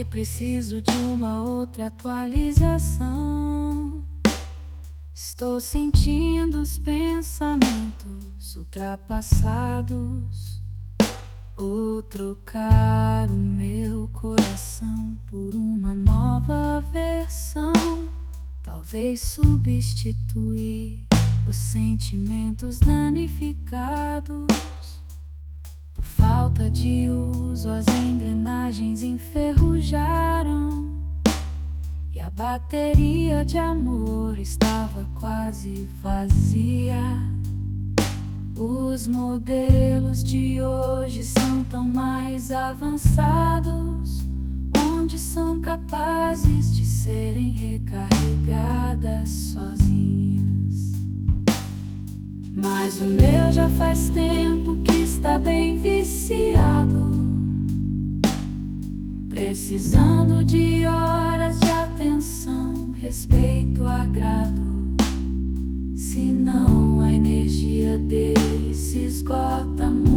preciso de uma outra atualização. Estou sentindo os pensamentos ultrapassados. Vou trocar o meu coração por uma nova versão. Talvez substituir os sentimentos danificados. Por falta de uso, as engrenagens enferrujaram e a bateria de amor estava quase vazia. Os modelos de hoje são tão mais avançados, onde são capazes de serem recarregadas sozinhas. Mas o meu já faz tempo que está bem viciado, precisando de horas de atenção, respeito, agrado. Senão a energia dele se esgota muito.